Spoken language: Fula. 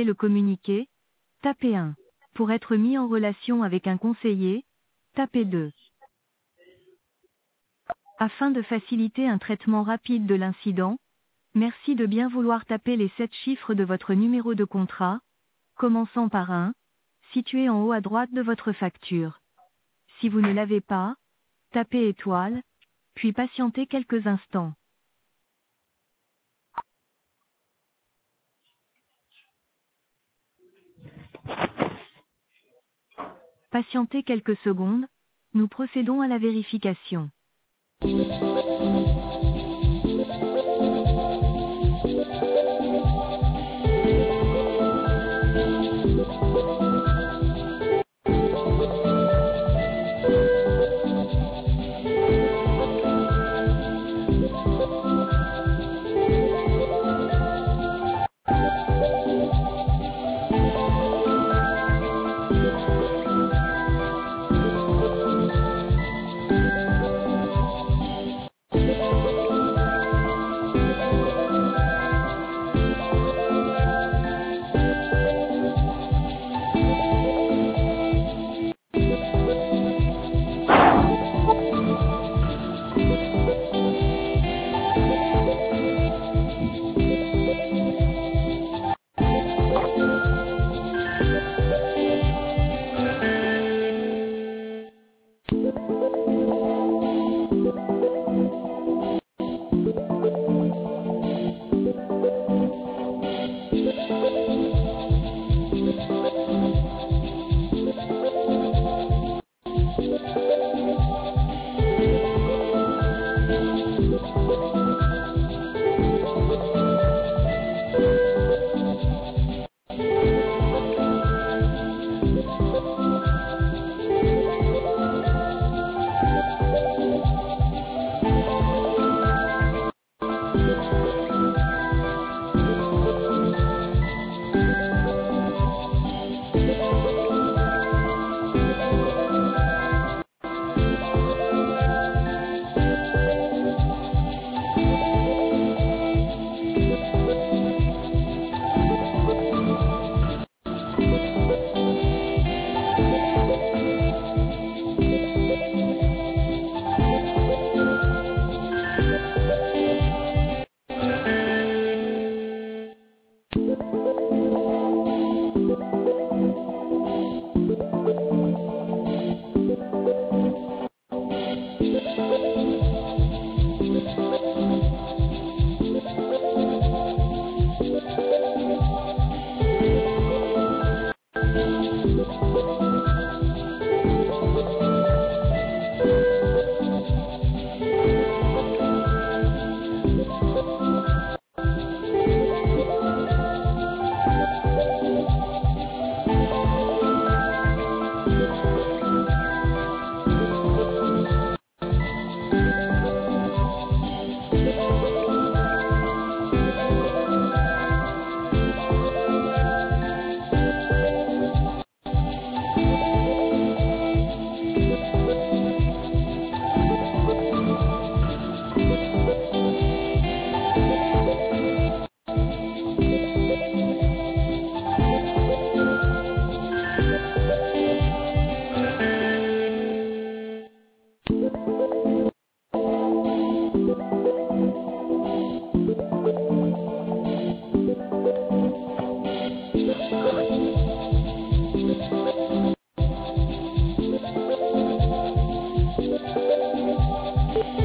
souhaitez le communiquer, tapez 1. Pour être mis en relation avec un conseiller, tapez 2. Afin de faciliter un traitement rapide de l'incident, merci de bien vouloir taper les 7 chiffres de votre numéro de contrat, commençant par 1, situé en haut à droite de votre facture. Si vous ne l'avez pas, tapez étoile, puis patientez quelques instants. Patientez quelques secondes, nous procédons à la vérification.